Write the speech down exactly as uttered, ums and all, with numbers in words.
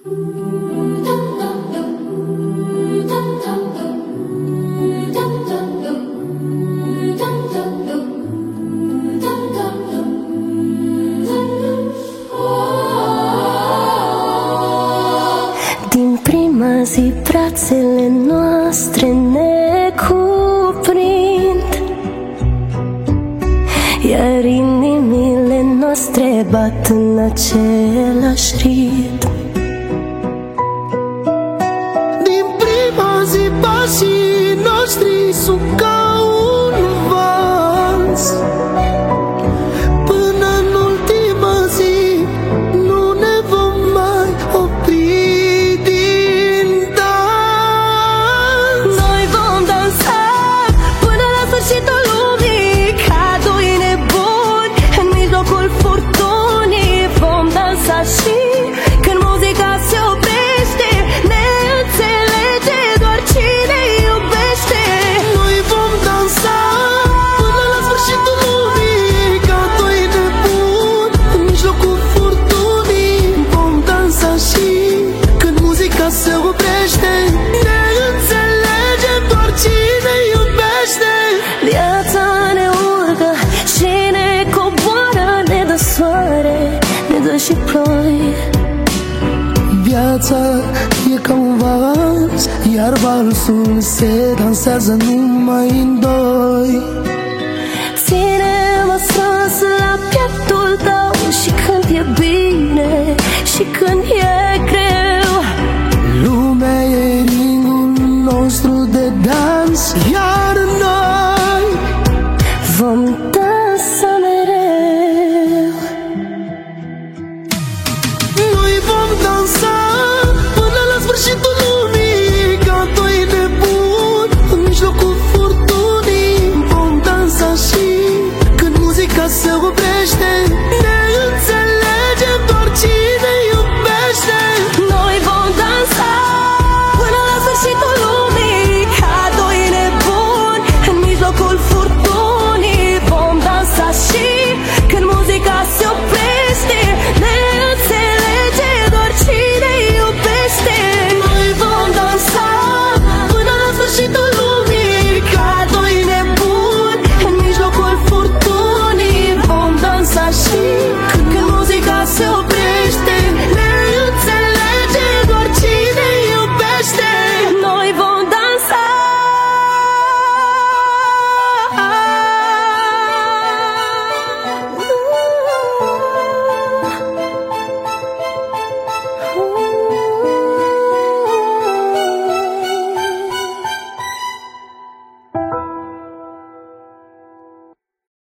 Din prima zi brațele noastre ne cuprind, iar inimile noastre bat în același ritm. Din prima zi pașii noștri sunt ca un vals, până în ultima zi nu ne vom mai opri din dans. Noi vom dansa până la sfârșitul lumii, ca doi nebuni în mijlocul furtunii. Vom dansa și când muzica se oprește, ne înțelege doar cine iubește. Noi vom dansa până la sfârșitul lumii, ca doi nebuni în mijlocul furtunii. Vom dansa și când muzica se oprește, ne înțelege doar cine iubește. Viața ne urcă și ne coboară, ne dă soare, ne dă și ploi. Viața e ca un vals, iar valsul se dansează numai în doi. Ține-mă strâns la pieptul tău și când e bine și când e